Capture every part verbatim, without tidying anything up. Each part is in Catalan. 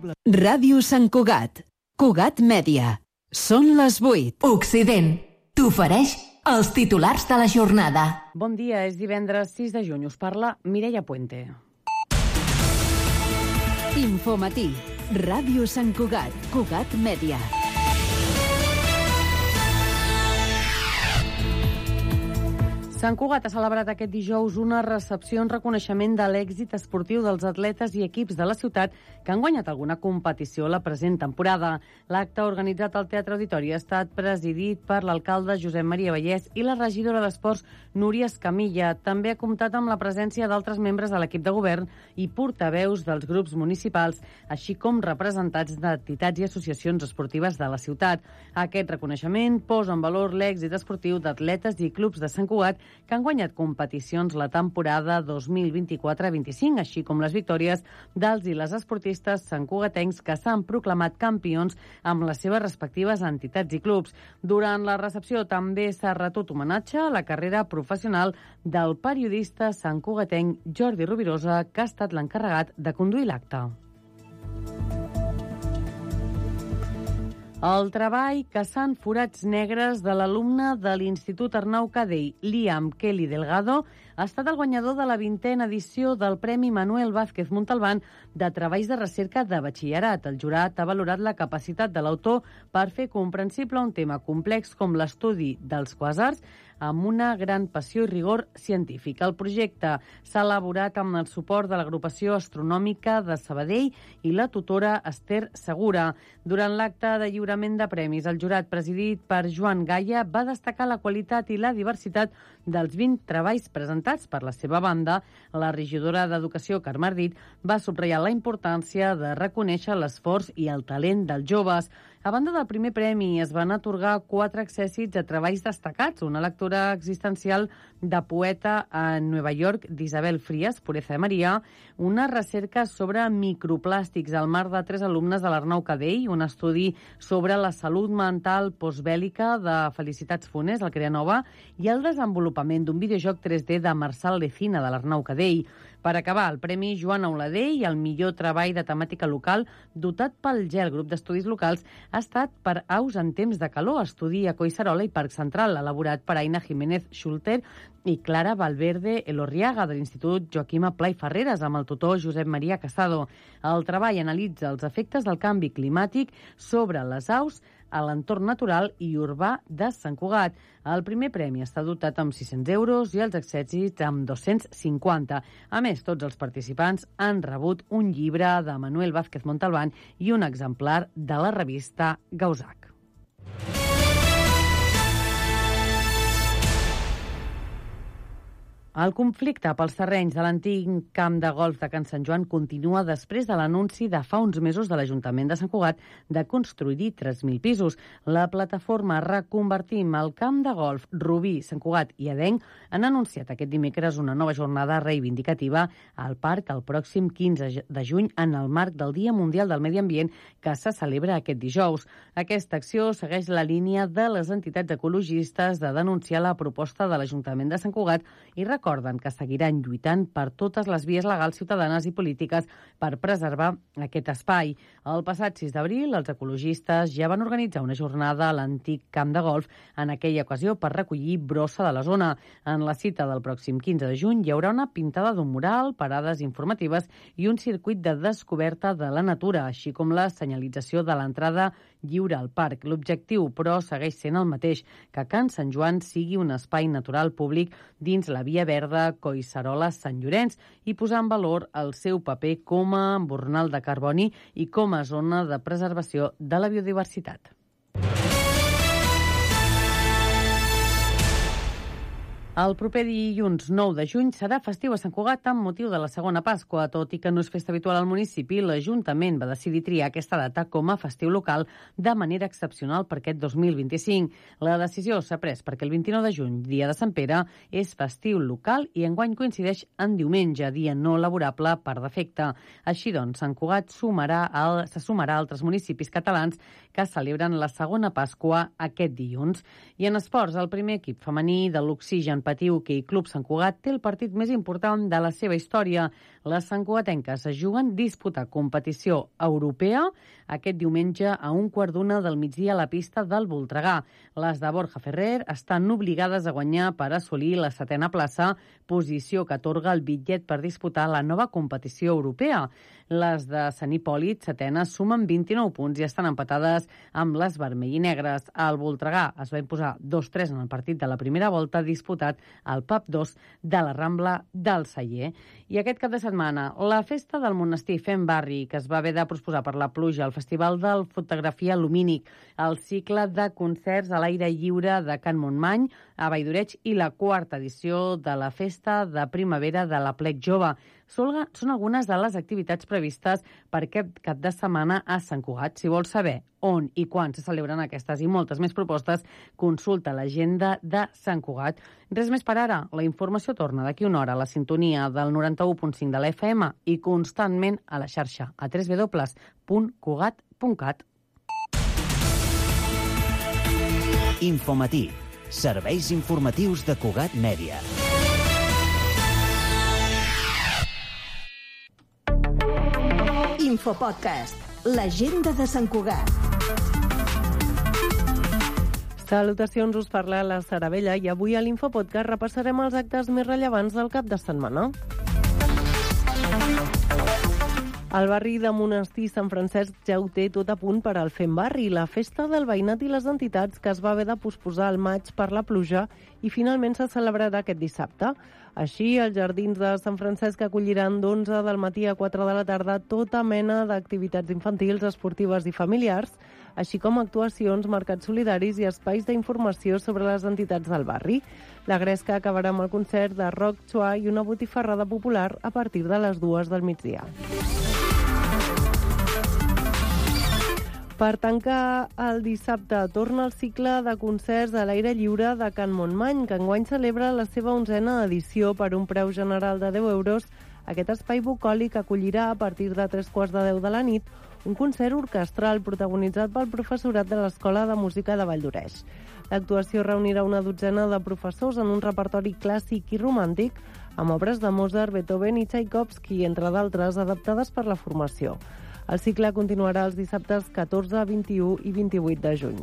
poble. Ràdio Sant Cugat. Cugat Mèdia. Són les vuit. Occident t'ofereix els titulars de la jornada. Bon dia, és divendres sis de juny. Us parla Mireia Puente. Infomatí. Ràdio Sant Cugat. Cugat Mèdia. Sant Cugat ha celebrat aquest dijous una recepció en reconeixement de l'èxit esportiu dels atletes i equips de la ciutat que han guanyat alguna competició la present temporada. L'acte organitzat al Teatre Auditori ha estat presidit per l'alcalde Josep Maria Vallès i la regidora d'Esports Núria Escamilla. També ha comptat amb la presència d'altres membres de l'equip de govern i portaveus dels grups municipals, així com representants d'entitats i associacions esportives de la ciutat. Aquest reconeixement posa en valor l'èxit esportiu d'atletes i clubs de Sant Cugat que han guanyat competicions la temporada dos mil vint-i-quatre vint-i-cinc, així com les victòries dels i les esportistes santcugatencs que s'han proclamat campions amb les seves respectives entitats i clubs. Durant la recepció també s'ha retut homenatge a la carrera professional del periodista santcugatenc Jordi Rovirosa, que ha estat l'encarregat de conduir l'acte. El treball caçant forats negres de l'alumne de l'Institut Arnau Cadell, Liam Kelly Delgado, ha estat el guanyador de la vintena edició del Premi Manuel Vázquez Montalbán de Treballs de Recerca de Batxillerat. El jurat ha valorat la capacitat de l'autor per fer comprensible un tema complex com l'estudi dels quàsars amb una gran passió i rigor científic. El projecte s'ha elaborat amb el suport de l'Agrupació Astronòmica de Sabadell i la tutora Esther Segura. Durant l'acte de lliurament de premis, el jurat, presidit per Joan Gaia, va destacar la qualitat i la diversitat dels vint treballs presentats. Per la seva banda, la regidora d'Educació, Carme Ardit, va subratllar la importància de reconèixer l'esforç i el talent dels joves. A banda del primer premi, es van atorgar quatre accèssits a treballs destacats, una lectura existencial de poeta a Nova York d'Isabel Frías, Pureza de Maria, una recerca sobre microplàstics al mar de tres alumnes de l'Arnau Cadell, un estudi sobre la salut mental postbèl·lica de Felicitats Funes, al Creanova, i el desenvolupament d'un videojoc tres D de Marçal Lecina, de l'Arnau Cadell. Per acabar, el Premi Joan Auladell i el millor treball de temàtica local dotat pel GEL, grup d'estudis locals, ha estat per Aus en temps de calor, estudi a Collserola i Parc Central, elaborat per Aina Jiménez Schulter i Clara Valverde Elorriaga, de l'Institut Joaquima Pla i Ferreres, amb el tutor Josep Maria Casado. El treball analitza els efectes del canvi climàtic sobre les aus a l'entorn natural i urbà de Sant Cugat. El primer premi està dotat amb sis-cents euros i els accèssits amb dos-cents cinquanta. A més, tots els participants han rebut un llibre de Manuel Vázquez Montalbán i un exemplar de la revista Gauzac. El conflicte pels terrenys de l'antic camp de golf de Can Sant Joan continua després de l'anunci de fa uns mesos de l'Ajuntament de Sant Cugat de construir tres mil pisos. La plataforma Reconvertim el camp de golf Rubí, Sant Cugat i Edenc han anunciat aquest dimecres una nova jornada reivindicativa al parc el pròxim quinze de juny en el marc del Dia Mundial del Medi Ambient que se celebra aquest dijous. Aquesta acció segueix la línia de les entitats ecologistes de denunciar la proposta de l'Ajuntament de Sant Cugat i recorden que seguiran lluitant per totes les vies legals, ciutadanes i polítiques per preservar aquest espai. El passat sis d'abril, els ecologistes ja van organitzar una jornada a l'antic camp de golf, en aquella ocasió per recollir brossa de la zona. En la cita del pròxim quinze de juny hi haurà una pintada d'un mural, parades informatives i un circuit de descoberta de la natura, així com la senyalització de l'entrada lliure al parc. L'objectiu, però, segueix sent el mateix, que Can Sant Joan sigui un espai natural públic dins la via verda Collserola-Sant Llorenç i posar en valor el seu paper com a embornal de carboni i com a zona de preservació de la biodiversitat. El proper dilluns nou de juny serà festiu a Sant Cugat amb motiu de la segona Pasqua. Tot i que no és festa habitual al municipi, l'Ajuntament va decidir triar aquesta data com a festiu local de manera excepcional per aquest dos mil vint-i-cinc. La decisió s'ha pres perquè el vint-i-nou de juny, dia de Sant Pere, és festiu local i enguany coincideix en diumenge, dia no laborable per defecte. Així doncs, Sant Cugat sumarà al, se sumarà a altres municipis catalans que celebren la segona Pasqua aquest dilluns. I en esports, el primer equip femení de l'Oxigen Equitatiu Hoquei Club Sant Cugat té el partit més important de la seva història. Les santcugatenques es juguen disputar competició europea aquest diumenge a un quart d'una del migdia a la pista del Voltregà. Les de Borja Ferrer estan obligades a guanyar per assolir la setena plaça, posició que atorga el bitllet per disputar la nova competició europea. Les de Sant Hipòlit, setenes, sumen vint-i-nou punts i estan empatades amb les vermell i negres. El Voltregà es va imposar dos tres en el partit de la primera volta disputat al P A P dos de la Rambla del Celler. I aquest cap de setmana, la festa del monestir Fem Barri, que es va haver de posposar per la pluja, el Festival del Fotografia Lumínic, el cicle de concerts a l'aire lliure de Can Montmany, a Valldoreig i la quarta edició de la Festa de Primavera de la Plec Jove. Són algunes de les activitats previstes per aquest cap de setmana a Sant Cugat. Si vols saber on i quan se celebren aquestes i moltes més propostes, consulta l'agenda de Sant Cugat. Res més per ara. La informació torna d'aquí una hora a la sintonia del noranta-u punt cinc de la F M i constantment a la xarxa a w w w punt cugat punt cat. Infomatí. Serveis informatius de Cugat Mèdia. Infopodcast, l'agenda de Sant Cugat. Salutacions, us parla la Sara Bella i avui a l'Infopodcast repassarem els actes més rellevants del cap de setmana. El barri de Monestir Sant Francesc ja ho té tot a punt per al Fem Barri, la festa del veïnat i les entitats que es va haver de posposar al maig per la pluja i finalment se celebrarà aquest dissabte. Així, els jardins de Sant Francesc acolliran d'onze del matí a quatre de la tarda tota mena d'activitats infantils, esportives i familiars, així com actuacions, mercats solidaris i espais d'informació sobre les entitats del barri. La gresca acabarà amb el concert de rock xua i una botifarrada popular a partir de les dues del migdia. Per tancar el dissabte, torna el cicle de concerts a l'aire lliure de Can Montmany, que enguany celebra la seva onzena edició per un preu general de deu euros. Aquest espai bucòlic acollirà a partir de tres quarts de deu de la nit un concert orquestral protagonitzat pel professorat de l'Escola de Música de Valldoreig. L'actuació reunirà una dotzena de professors en un repertori clàssic i romàntic amb obres de Mozart, Beethoven i Tchaikovsky, entre d'altres, adaptades per la formació. El cicle continuarà els dissabtes catorze, vint-i-u i vint-i-vuit de juny.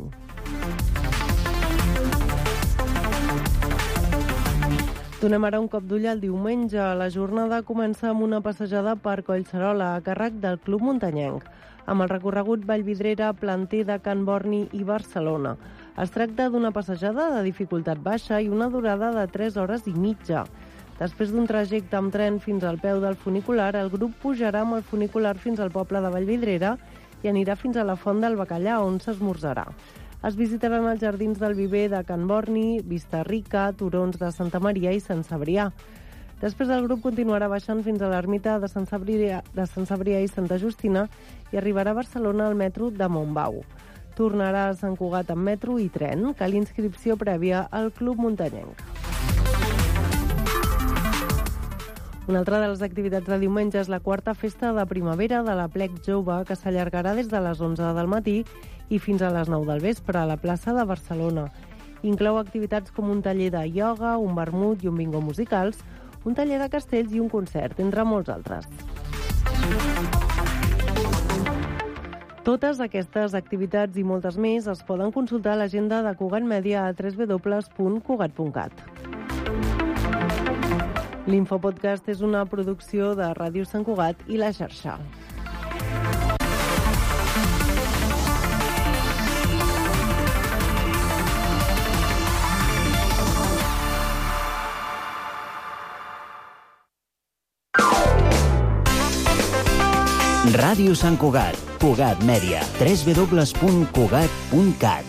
Donem ara un cop d'ull al diumenge. La jornada comença amb una passejada per Collserola a càrrec del Club Muntanyenc, amb el recorregut Vallvidrera, Planter de Can Borni i Barcelona. Es tracta d'una passejada de dificultat baixa i una durada de tres hores i mitja. Després d'un trajecte amb tren fins al peu del funicular, el grup pujarà amb el funicular fins al poble de Vallvidrera i anirà fins a la Font del Bacallà, on s'esmorzarà. Es visitaran els jardins del Viver de Can Borni, Vista Rica, turons de Santa Maria i Sant Cebrià. Després el grup continuarà baixant fins a l'ermita de Sant Cebrià, de Sant Cebrià i Santa Justina i arribarà a Barcelona al metro de Montbau. Tornarà a Sant Cugat amb metro i tren. Cal inscripció prèvia al Club Muntanyenc. Una altra de les activitats de diumenge és la quarta festa de primavera de la Plec Jove, que s'allargarà des de les onze del matí i fins a les nou del vespre a la plaça de Barcelona. Inclou activitats com un taller de ioga, un vermut i un bingo musicals, un taller de castells i un concert, entre molts altres. Totes aquestes activitats i moltes més es poden consultar a l'agenda de Cugat Mèdia a w w w punt cugat punt cat. L'Infopodcast és una producció de Ràdio Sant Cugat i La Xarxa. Ràdio Sant Cugat, Cugat Mèdia, w w w punt cugat punt cat.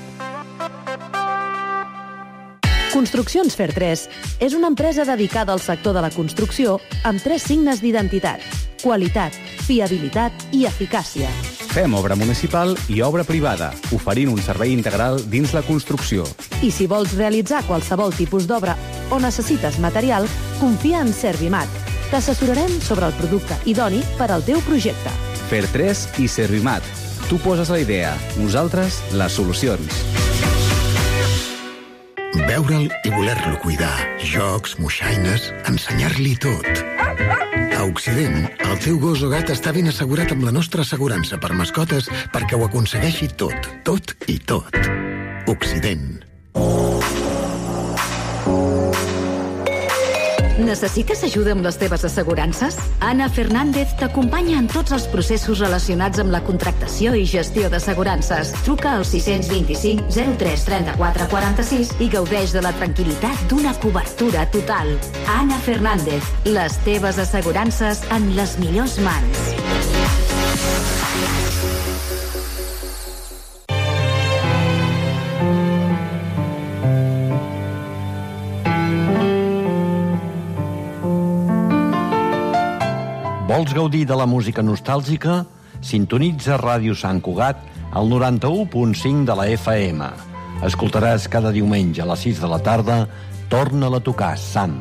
Construccions Fer tres és una empresa dedicada al sector de la construcció amb tres signes d'identitat: qualitat, fiabilitat i eficàcia. Fem obra municipal i obra privada, oferint un servei integral dins la construcció. I si vols realitzar qualsevol tipus d'obra o necessites material, confia en Servimat. T'assessorarem sobre el producte idoni per al teu projecte. Fer tres i Servimat. Tu poses la idea, nosaltres les solucions. Veure'l i voler-lo cuidar. Jocs, moixaines, ensenyar-li tot. A Occident, el teu gos o gat està ben assegurat amb la nostra assegurança per mascotes perquè ho aconsegueixi tot, tot i tot. Occident. Necessites ajuda amb les teves assegurances? Anna Fernández t'acompanya en tots els processos relacionats amb la contractació i gestió d'assegurances. Truca al sis dos cinc zero tres trenta-quatre quaranta-sis i gaudeix de la tranquil·litat d'una cobertura total. Anna Fernández, les teves assegurances en les millors mans. Vols gaudir de la música nostàlgica? Sintonitza Ràdio Sant Cugat al noranta-u punt cinc de la F M. Escoltaràs cada diumenge a les sis de la tarda Torna-la a tocar, Sant.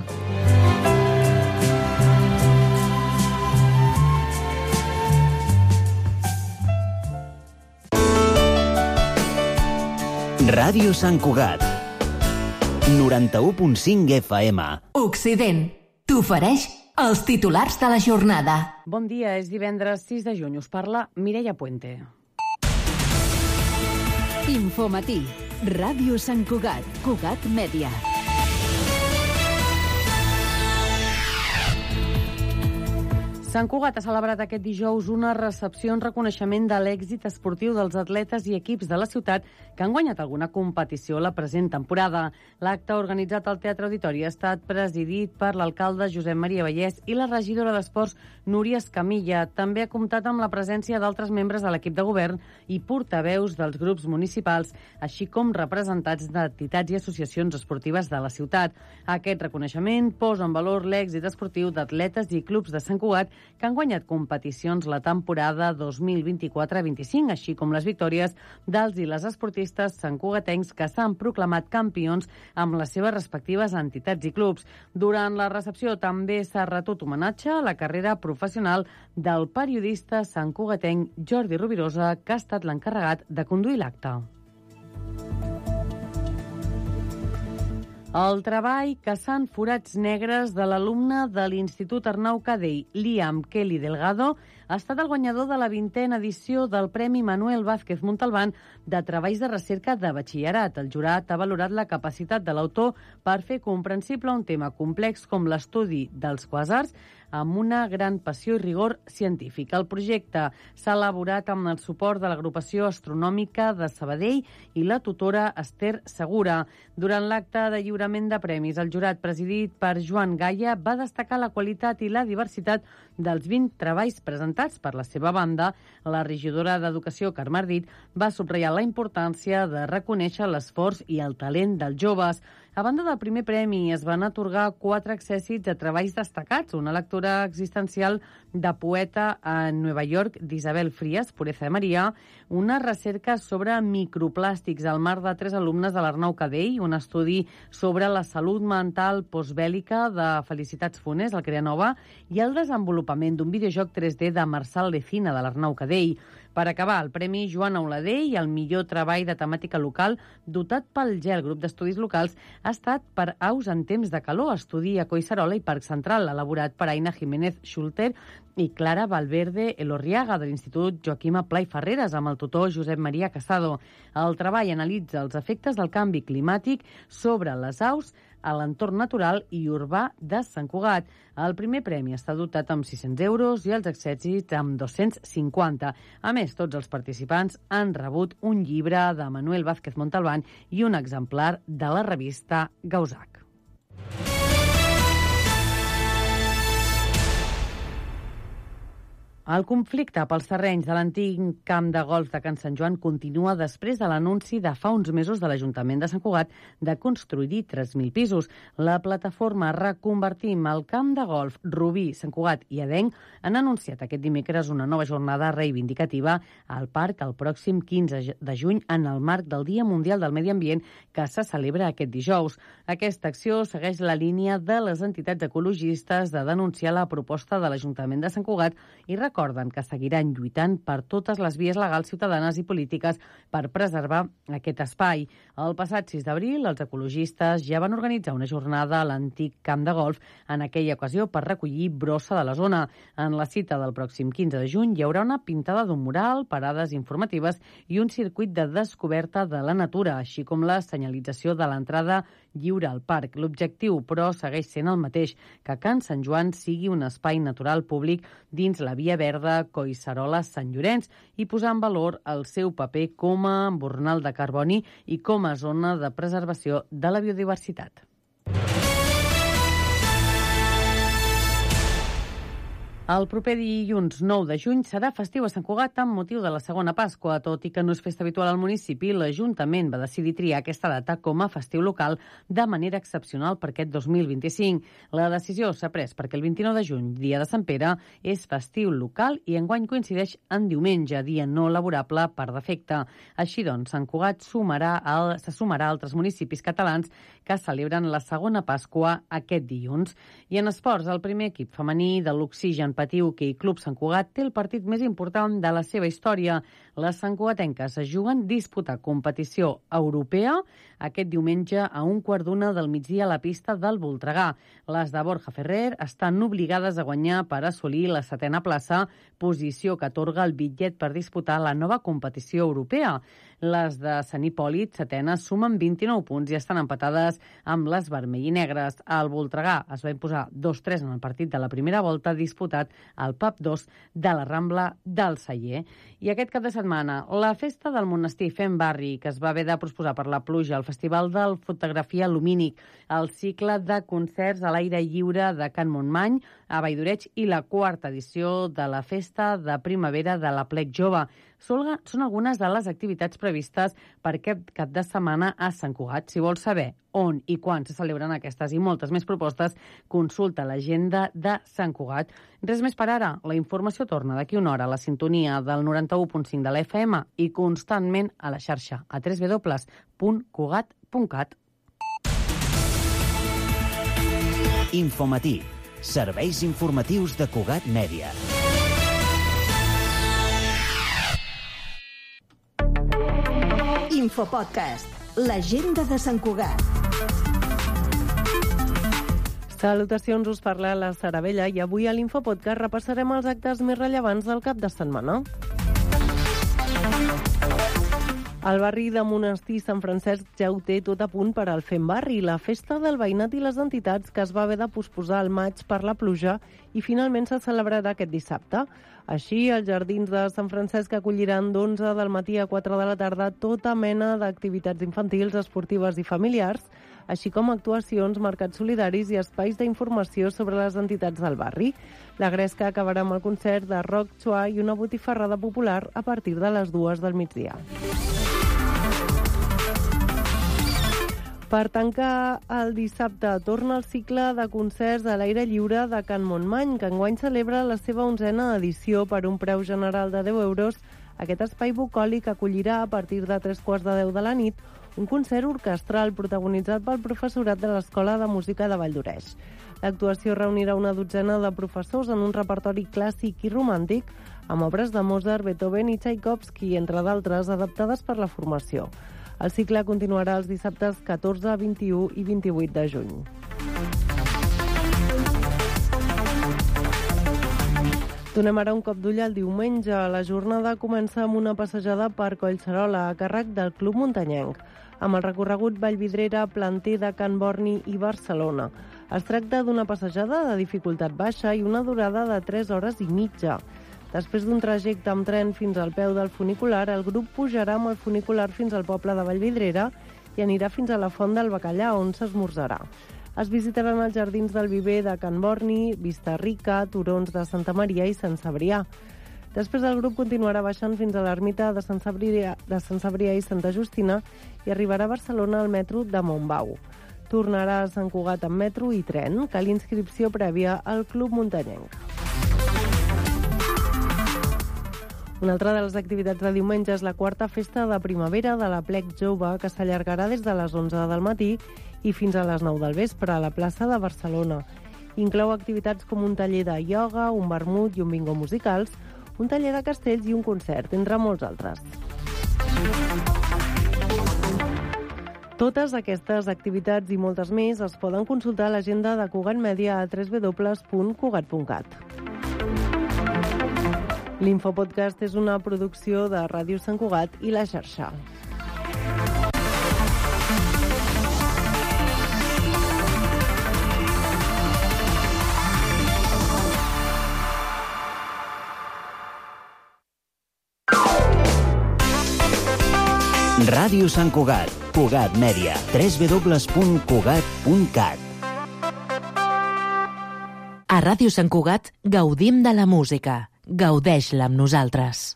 Ràdio Sant Cugat, noranta-u punt cinc F M. Occident t'ofereix els titulars de la jornada. Bon dia, és divendres sis de juny. Us parla Mireia Puente. Infomatí. Ràdio Sant Cugat. Cugat Mèdia. Sant Cugat ha celebrat aquest dijous una recepció en reconeixement de l'èxit esportiu dels atletes i equips de la ciutat que han guanyat alguna competició la present temporada. L'acte organitzat al Teatre Auditori ha estat presidit per l'alcalde Josep Maria Vallès i la regidora d'Esports Núria Escamilla. També ha comptat amb la presència d'altres membres de l'equip de govern i portaveus dels grups municipals, així com representats d'entitats i associacions esportives de la ciutat. Aquest reconeixement posa en valor l'èxit esportiu d'atletes i clubs de Sant Cugat que han guanyat competicions la temporada dos mil vint-i-quatre vint-i-cinc, així com les victòries dels i les esportistes santcugatencs que s'han proclamat campions amb les seves respectives entitats i clubs. Durant la recepció també s'ha retut homenatge a la carrera professional del periodista santcugatenc Jordi Rovirosa, que ha estat l'encarregat de conduir l'acte. El treball caçant forats negres de l'alumne de l'Institut Arnau Cadell, Liam Kelly Delgado, ha estat el guanyador de la vintena edició del Premi Manuel Vázquez Montalbán de Treballs de Recerca de Batxillerat. El jurat ha valorat la capacitat de l'autor per fer comprensible un tema complex com l'estudi dels quàsars amb una gran passió i rigor científic. El projecte s'ha elaborat amb el suport de l'Agrupació Astronòmica de Sabadell i la tutora Esther Segura. Durant l'acte de lliurament de premis, el jurat, presidit per Joan Gaia, va destacar la qualitat i la diversitat dels vint treballs presentats. Per la seva banda, la regidora d'Educació, Carme Ardit, va subratllar la importància de reconèixer l'esforç i el talent dels joves. A banda del primer premi, es van atorgar quatre accèssits a treballs destacats, una lectura existencial de poeta a Nova York d'Isabel Frías, Pureza de Maria, una recerca sobre microplàstics al mar de tres alumnes de l'Arnau Cadell, un estudi sobre la salut mental postbèl·lica de Felicitats Funes, al Creanova, i el desenvolupament d'un videojoc tres D de Marçal Lecina, de l'Arnau Cadell. Per acabar, el Premi Joan Auladell i el millor treball de temàtica local dotat pel GEL, grup d'estudis locals, ha estat per Aus en temps de calor, estudi a Collserola i Parc Central, elaborat per Aina Jiménez Schulter i Clara Valverde Elorriaga, de l'Institut Joaquima Pla i Ferreres, amb el tutor Josep Maria Casado. El treball analitza els efectes del canvi climàtic sobre les aus a l'entorn natural i urbà de Sant Cugat. El primer premi està dotat amb sis-cents euros i els accèssits amb dos-cents cinquanta. A més, tots els participants han rebut un llibre de Manuel Vázquez Montalbán i un exemplar de la revista Gauzac. El conflicte pels terrenys de l'antic camp de golf de Can Sant Joan continua després de l'anunci de fa uns mesos de l'Ajuntament de Sant Cugat de construir tres mil pisos. La plataforma Reconvertim el camp de golf Rubí, Sant Cugat i Adenc han anunciat aquest dimecres una nova jornada reivindicativa al parc el pròxim quinze de juny en el marc del Dia Mundial del Medi Ambient que se celebra aquest dijous. Aquesta acció segueix la línia de les entitats ecologistes de denunciar la proposta de l'Ajuntament de Sant Cugat i recorda recorden que seguiran lluitant per totes les vies legals, ciutadanes i polítiques per preservar aquest espai. El passat sis d'abril, els ecologistes ja van organitzar una jornada a l'antic camp de golf, en aquella ocasió per recollir brossa de la zona. En la cita del pròxim quinze de juny hi haurà una pintada d'un mural, parades informatives i un circuit de descoberta de la natura, així com la senyalització de l'entrada lliure al parc. L'objectiu, però, segueix sent el mateix, que Can Sant Joan sigui un espai natural públic dins la Via Verda Collserola-Sant Llorenç i posar en valor el seu paper com a embornal de carboni i com a zona de preservació de la biodiversitat. El proper dilluns nou de juny serà festiu a Sant Cugat amb motiu de la segona Pasqua. Tot i que no és festa habitual al municipi, l'Ajuntament va decidir triar aquesta data com a festiu local de manera excepcional per aquest dos mil vint-i-cinc. La decisió s'ha pres perquè el vint-i-nou de juny, dia de Sant Pere, és festiu local i enguany coincideix en diumenge, dia no laborable per defecte. Així doncs, Sant Cugat sumarà el, se sumarà a altres municipis catalans que celebren la segona Pasqua aquest dilluns. I en esports, el primer equip femení de l'Oxigen Patí Hoquei Club Sant Cugat té el partit més important de la seva història. Les santcugatenques es juguen disputar competició europea aquest diumenge a un quart d'una del migdia a la pista del Voltregà. Les de Borja Ferrer estan obligades a guanyar per assolir la setena plaça, posició que atorga el bitllet per disputar la nova competició europea. Les de Sant Hipòlit, setenes, sumen vint-i-nou punts i estan empatades amb les vermell i negres. El Voltregà es va imposar dos tres en el partit de la primera volta disputat al P A P dos de la Rambla del Celler. I aquest cap de setmana, la festa del monestir Fem Barri, que es va haver de posposar per la pluja, el Festival de Fotografia Lumínic, el cicle de concerts a l'aire lliure de Can Montmany, a Valldoreig i la quarta edició de la Festa de Primavera de la Plec Jove. Són algunes de les activitats previstes per aquest cap de setmana a Sant Cugat. Si vols saber on i quan se celebren aquestes i moltes més propostes, consulta l'agenda de Sant Cugat. Res més per ara. La informació torna d'aquí una hora a la sintonia del noranta-u punt cinc de la F M i constantment a la xarxa a w w w punt cugat punt cat. Infomatí. Serveis informatius de Cugat Mèdia. Infopodcast, l'agenda de Sant Cugat. Salutacions, us parla la Sara Vella i avui a l'Infopodcast repassarem els actes més rellevants del cap de setmana. El barri de Monestir Sant Francesc ja ho té tot a punt per al Fem Barri, la festa del veïnat i les entitats que es va haver de posposar al maig per la pluja i finalment se celebrarà aquest dissabte. Així, els jardins de Sant Francesc acolliran d'onze del matí a quatre de la tarda tota mena d'activitats infantils, esportives i familiars, així com actuacions, mercats solidaris i espais d'informació sobre les entitats del barri. La gresca acabarà amb el concert de rock xuà i una botifarrada popular a partir de les dues del migdia. Per tancar el dissabte, torna el cicle de concerts a l'aire lliure de Can Montmany, que enguany celebra la seva onzena edició per un preu general de deu euros. Aquest espai bucòlic acollirà a partir de tres quarts de deu de la nit un concert orquestral protagonitzat pel professorat de l'Escola de Música de Valldoreig. L'actuació reunirà una dotzena de professors en un repertori clàssic i romàntic amb obres de Mozart, Beethoven i Tchaikovsky, entre d'altres, adaptades per la formació. El cicle continuarà els dissabtes catorze, vint-i-u i vint-i-vuit de juny. Donem ara un cop d'ull al diumenge. La jornada comença amb una passejada per Collserola, a càrrec del Club Muntanyenc, amb el recorregut Vallvidrera, Planter de Can Borni i Barcelona. Es tracta d'una passejada de dificultat baixa i una durada de tres hores i mitja. Després d'un trajecte amb tren fins al peu del funicular, el grup pujarà amb el funicular fins al poble de Vallvidrera i anirà fins a la Font del Bacallà, on s'esmorzarà. Es visitaran els jardins del Viver de Can Borni, Vista Rica, turons de Santa Maria i Sant Cebrià. Després el grup continuarà baixant fins a l'ermita de Sant Cebrià, de Sant Cebrià i Santa Justina i arribarà a Barcelona al metro de Montbau. Tornarà a Sant Cugat amb metro i tren. Cal inscripció prèvia al Club Muntanyenc. Una altra de les activitats de diumenge és la quarta festa de primavera de la Plec Jove, que s'allargarà des de les onze del matí i fins a les nou del vespre a la plaça de Barcelona. Inclou activitats com un taller de ioga, un vermut i un bingo musicals, un taller de castells i un concert, entre molts altres. Totes aquestes activitats i moltes més es poden consultar a l'agenda de Cugat Mèdia a w w w punt cugat punt cat. L'Infopodcast és una producció de Ràdio Sant Cugat i La Xarxa. Ràdio Sant Cugat, Cugat Mèdia, w w w punt cugat punt cat. A Ràdio Sant Cugat gaudim de la música. Gaudeix-la amb nosaltres.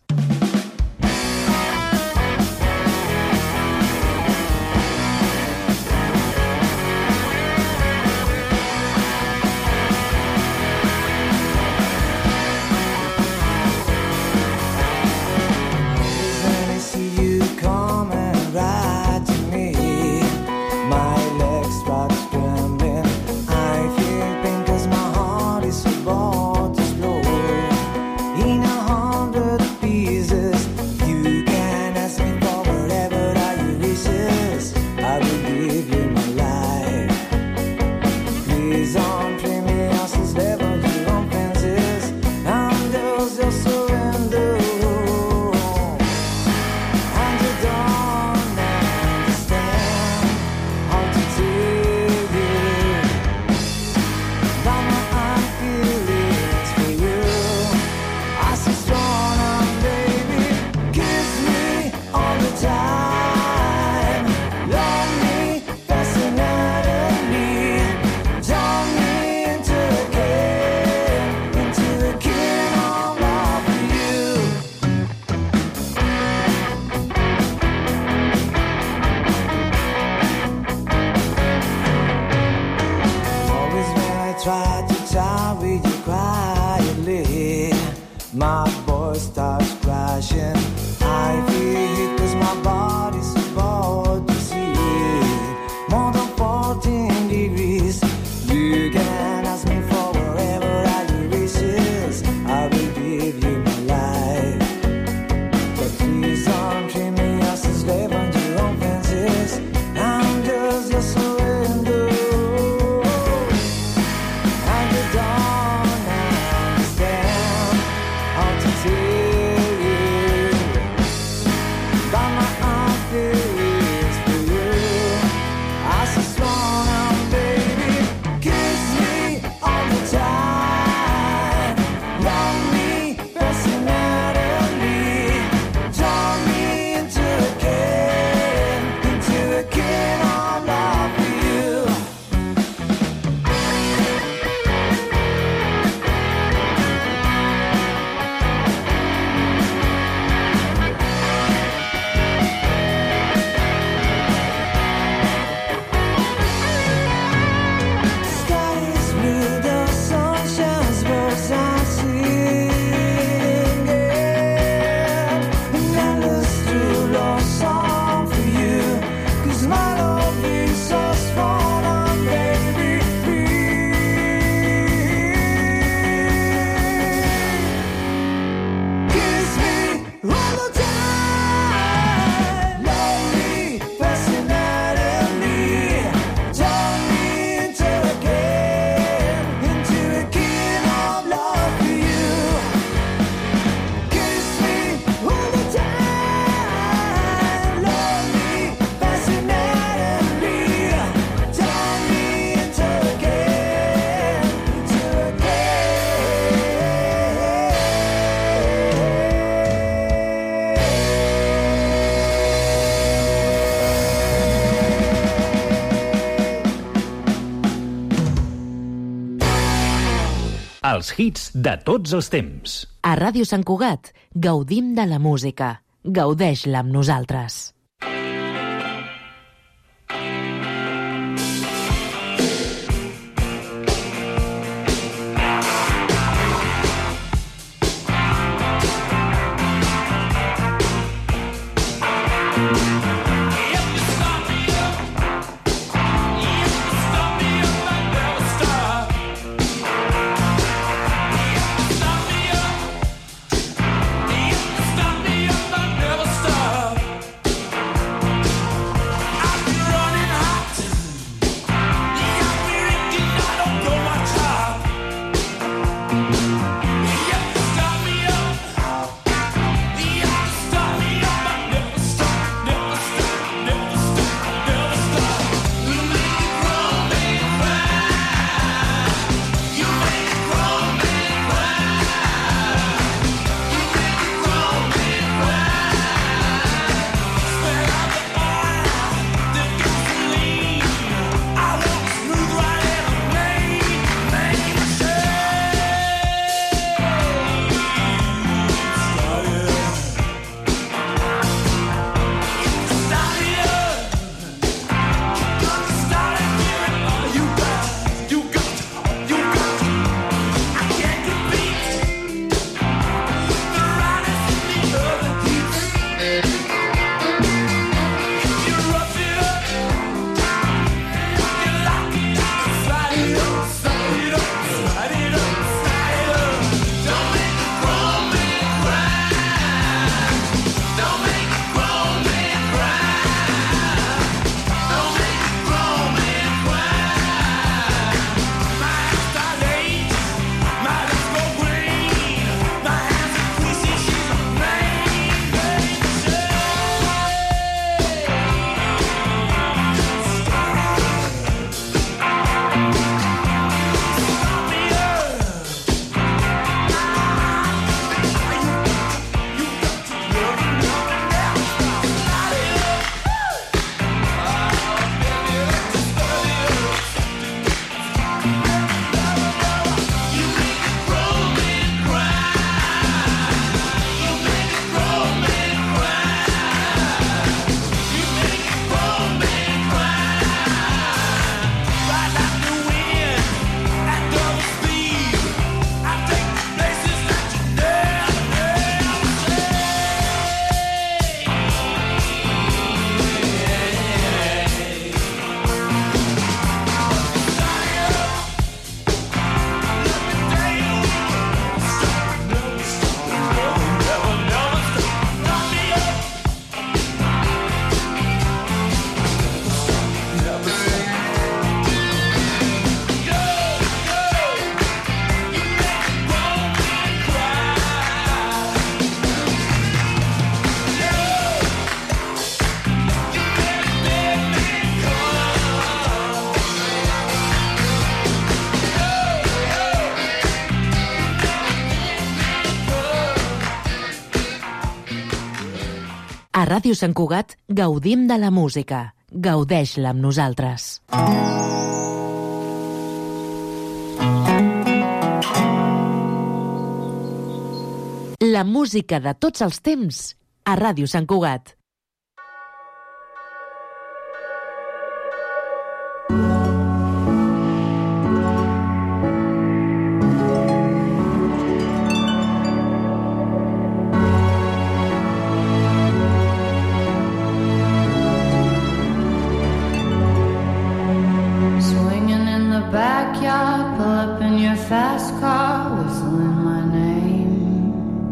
Els hits de tots els temps. A Ràdio Sant Cugat gaudim de la música. Gaudeix-la amb nosaltres. A Ràdio Sant Cugat gaudim de la música. Gaudeix-la amb nosaltres. La música de tots els temps a Ràdio Sant Cugat. Backyard, pull up in your fast car, whistling my name.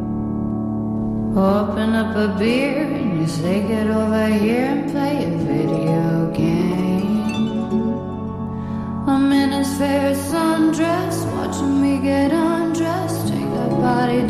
Open up a beer and you say get over here and play a video game. I'm in his favorite sundress, watching me get undressed, take that body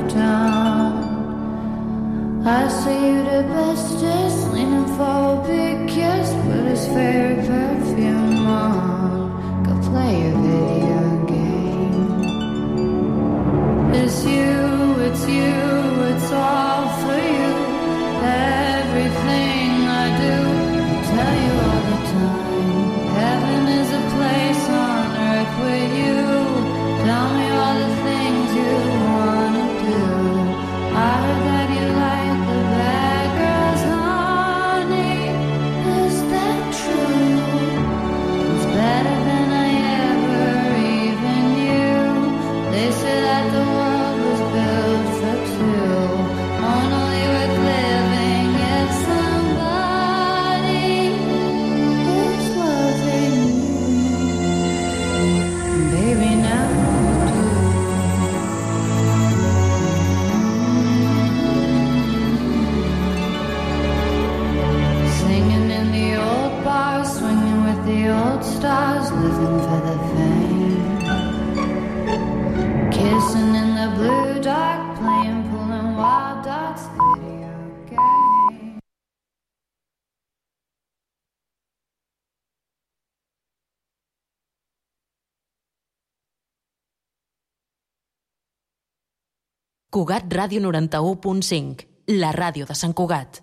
downtown. I say you the bestest, leaning for a big kiss, put his favorite perfume on. Play a video game. It's you, it's you, it's all for you. Everything I do, I tell you all the time. Heaven is a place on earth with you. Tell me all the things you wanna do. I heard that you like the bad girls, honey. Is that true? It's better than I They say that the world was built for two, only worth living if somebody is loving you. Baby, now you do. Singing in the old bars, swinging with the old stars, living for the fame. Kissing in the blue dark, playing, pulling wild dots, video game. Cugat Ràdio noranta-u punt cinc, la ràdio de Sant Cugat.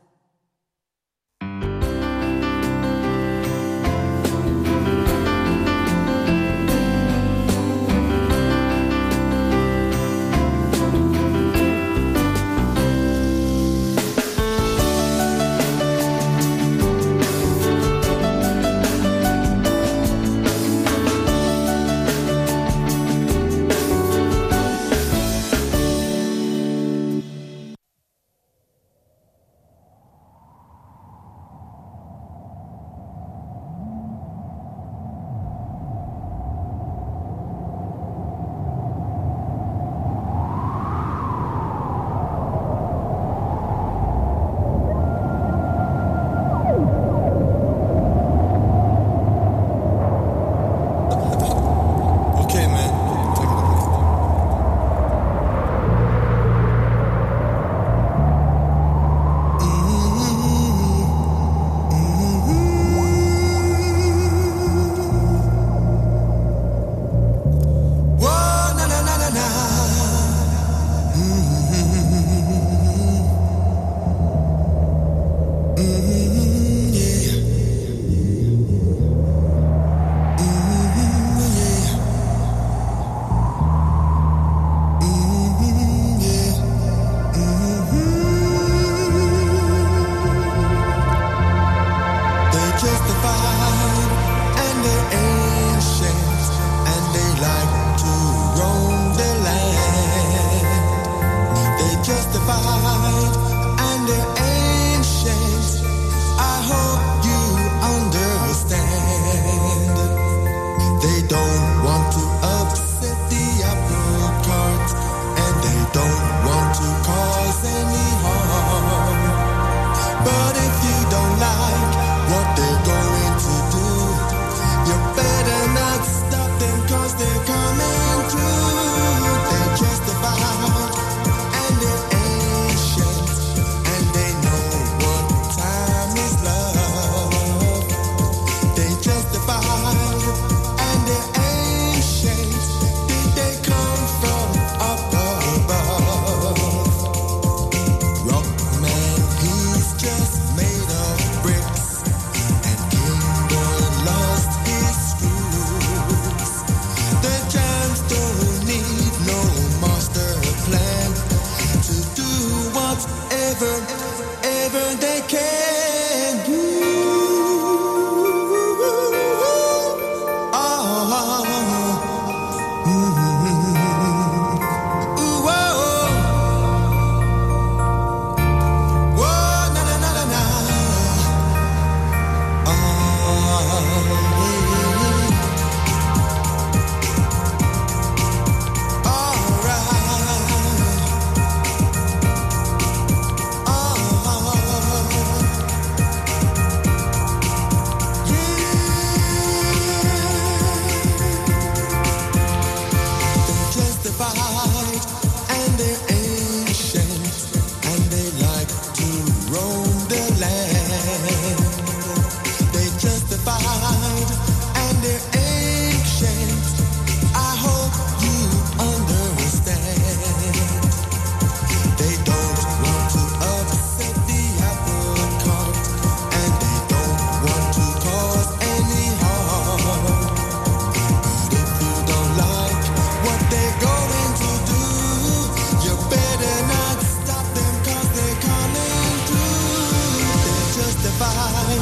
make it